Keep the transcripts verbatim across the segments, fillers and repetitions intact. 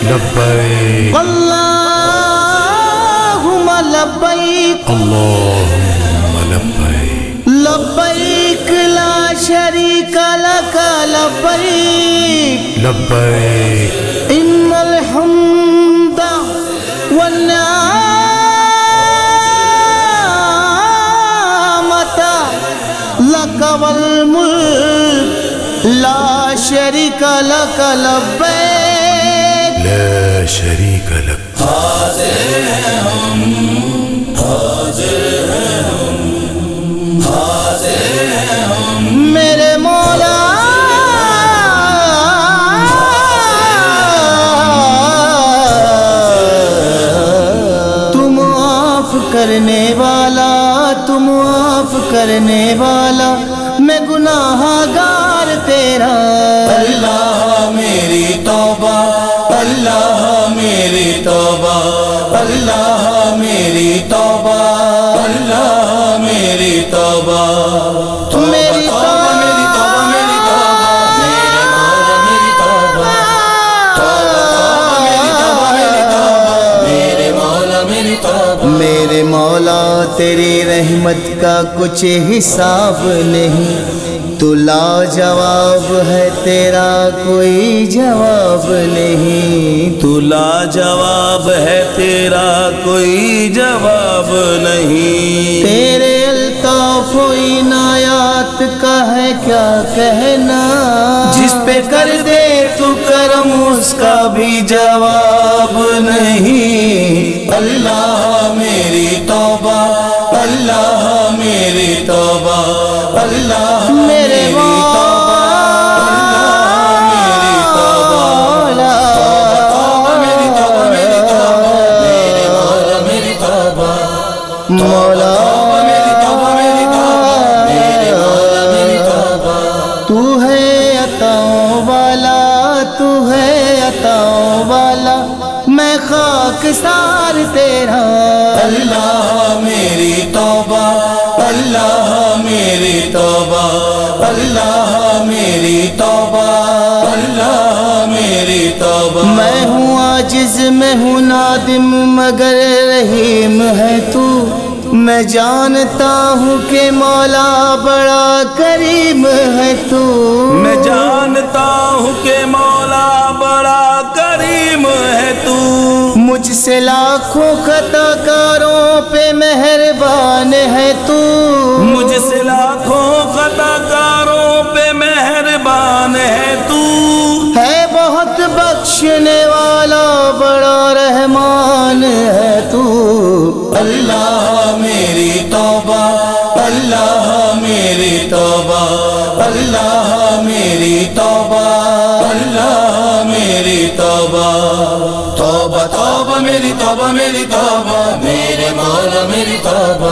لبیک اللہم لبیک اللہم لبیک لبیک لا شریک لک لبیک لبیک ان الحمد والنعمت لک والملک لا شریک لک لبیک لا شریک لک حاضر ہیں ہم حاضر ہیں ہم حاضر ہیں ہم میرے مولا تم معاف کرنے والا تم معاف کرنے والا میں گناہ گار تیرا اللہ میری توبہ اللہ میری توبہ اللہ میری توبہ اللہ میری توبہ میری توبہ میری توبہ میری توبہ میرے مولا میری توبہ توبہ توبہ میری توبہ میرے مولا میری توبہ میرے مولا تیری رحمت کا کچھ حساب نہیں تو لاجواب ہے تیرا کوئی جواب نہیں تو لاجواب ہے تیرا کوئی جواب نہیں تیرے الطاف و عنایات کا ہے کیا کہنا جس پہ کر دے تو کرم اس کا بھی جواب نہیں اللہ میری توبہ اللہ میری توبہ اللہ میرے مولا میری توبہ توبہ میری توبہ میری توبہ میرے مولا میری توبہ مولا میری توبہ میری توبہ میرے مولا میری توبہ تو ہے عطاؤں والا تو ہے عطاؤں والا میں خاک سار تیرا اللہ میری توبہ اللہ میری توبہ اللہ میری توبہ اللہ میری توبہ میں ہوں عاجز میں ہوں نادم مگر رحیم ہے تو میں جانتا ہوں کہ مولا بڑا کریم ہے تو میں جانتا ہوں کہ مولا بڑا کریم ہے تو مجھ سے لاکھوں خطا کاروں پہ مہربان ہے تو مجھ سے لاکھوں خطا کاروں پہ مہربان ہے تو ہے بہت بخشنے والا بڑا رحمان ہے تو اللہ میری توبہ اللہ میری توبہ اللہ میری توبہ اللہ میری توبہ توبہ توبہ میری توبہ میری توبہ میرے مولا میری توبہ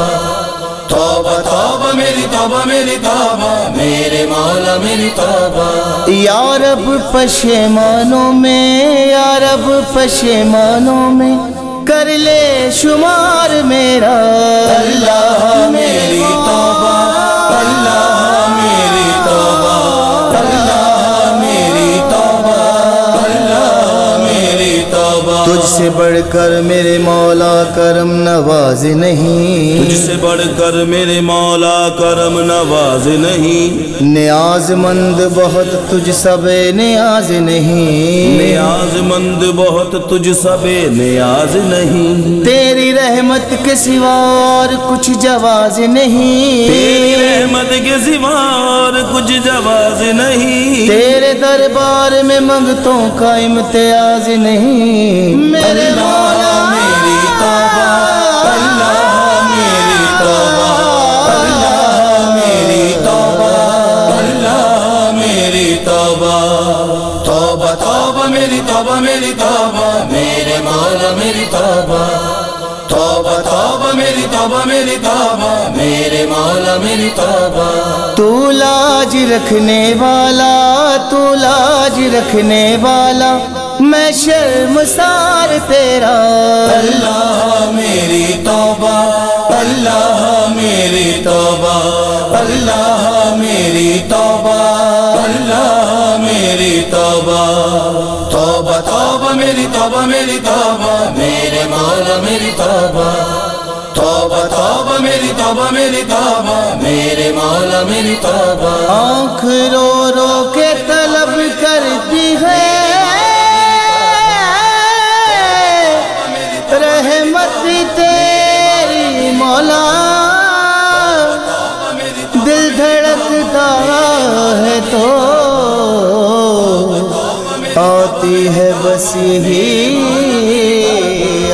توبہ توبہ میری توبہ میری توبہ میرے مولا میری توبہ یا رب پشیمانوں میں یا رب پشیمانوں میں کر لے شمار میرا اللہ میری توبہ اللہ میری توبہ اللہ میری توبہ اللہ میری توبہ تجھ سے بڑھ کر میرے مولا کرم نواز نہیں تجھ سے بڑھ کر میرے مولا کرم نواز نہیں نیاز مند بہت تجھ سب نیاز نہیں نیاز مند بہت تجھ سب نیاز نہیں تیری رحمت کے سوا اور کچھ جواز نہیں تیری رحمت کے سوا اور کچھ جواز نہیں تیرے دربار میں منگتوں کا امتیاز نہیں میرے مولا میری توبہ اللہ میری توبہ اللہ میری توبہ اللہ میری توبہ توبہ توبہ میری توبہ میری توبہ میرے مولا میری توبہ توبہ توبہ میری توبہ میری توبہ میرے مولا میری توبہ تو لاج رکھنے والا تو لاج رکھنے والا میں شرمسار تیرا اللہ میری توبہ اللہ میری توبہ اللہ میری توبہ اللہ میری توبہ توبہ توبہ میری توبہ میری توبہ میرے مولا میری توبہ توبہ توبہ میری توبہ میری توبہ میرے مولا میری توبہ آنکھ رو رو کے طلب کرتی ہے رحمت تیری مولا دل دھڑکتا ہے تو آتی ہے بس یہی